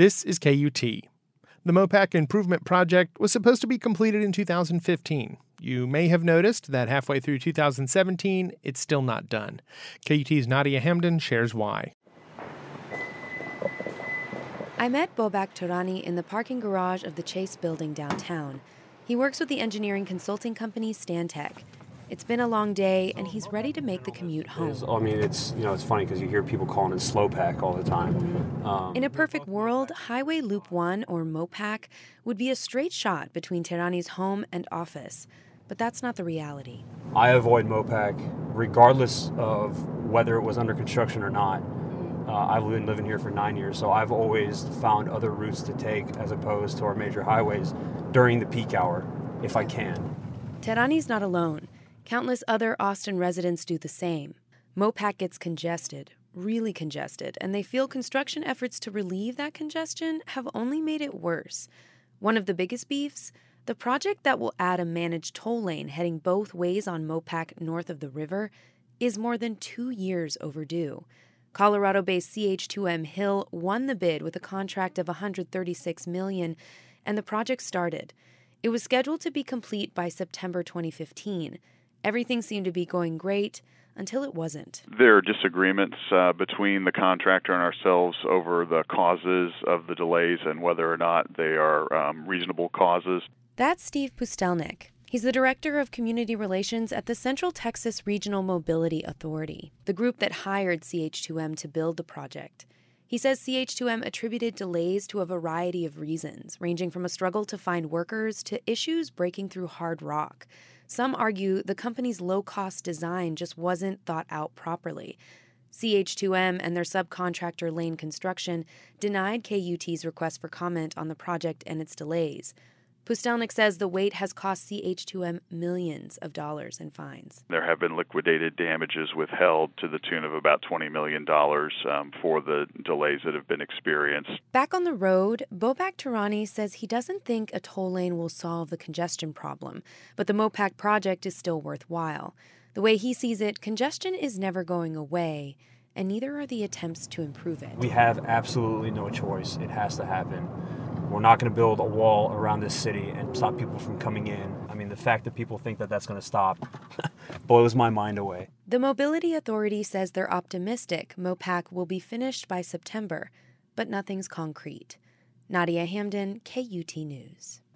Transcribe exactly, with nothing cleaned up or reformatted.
This is K U T. The Mopac Improvement Project was supposed to be completed in two thousand fifteen. You may have noticed that halfway through two thousand seventeen, it's still not done. K U T's Nadia Hamdan shares why. I met Bobak Turani in the parking garage of the Chase building downtown. He works with the engineering consulting company Stantec. It's been a long day, and he's ready to make the commute home. I mean, it's you know, it's funny because you hear people calling it Slowpac all the time. Mm-hmm. Um, in a perfect world, Highway Loop one, or Mopac, would be a straight shot between Turani's home and office. But that's not the reality. I avoid Mopac regardless of whether it was under construction or not. Uh, I've been living here for nine years, so I've always found other routes to take as opposed to our major highways during the peak hour, if I can. Turani's not alone. Countless other Austin residents do the same. Mopac gets congested, really congested, and they feel construction efforts to relieve that congestion have only made it worse. One of the biggest beefs? The project that will add a managed toll lane heading both ways on Mopac north of the river is more than two years overdue. Colorado-based C H two M Hill won the bid with a contract of one hundred thirty-six million dollars, and the project started. It was scheduled to be complete by September twenty fifteen. Everything seemed to be going great until it wasn't. There are disagreements uh, between the contractor and ourselves over the causes of the delays and whether or not they are um, reasonable causes. That's Steve Pustelnik. He's the director of community relations at the Central Texas Regional Mobility Authority, the group that hired C H two M to build the project. He says C H two M attributed delays to a variety of reasons, ranging from a struggle to find workers to issues breaking through hard rock. Some argue the company's low-cost design just wasn't thought out properly. C H two M and their subcontractor Lane Construction denied K U T's request for comment on the project and its delays. Pustelnik says the wait has cost C H two M millions of dollars in fines. There have been liquidated damages withheld to the tune of about twenty million dollars um, for the delays that have been experienced. Back on the road, Bobak Turani says he doesn't think a toll lane will solve the congestion problem, but the Mopac project is still worthwhile. The way he sees it, congestion is never going away, and neither are the attempts to improve it. We have absolutely no choice. It has to happen. We're not going to build a wall around this city and stop people from coming in. I mean, the fact that people think that that's going to stop blows my mind away. The Mobility Authority says they're optimistic Mopac will be finished by September, but nothing's concrete. Nadia Hamdan, K U T News.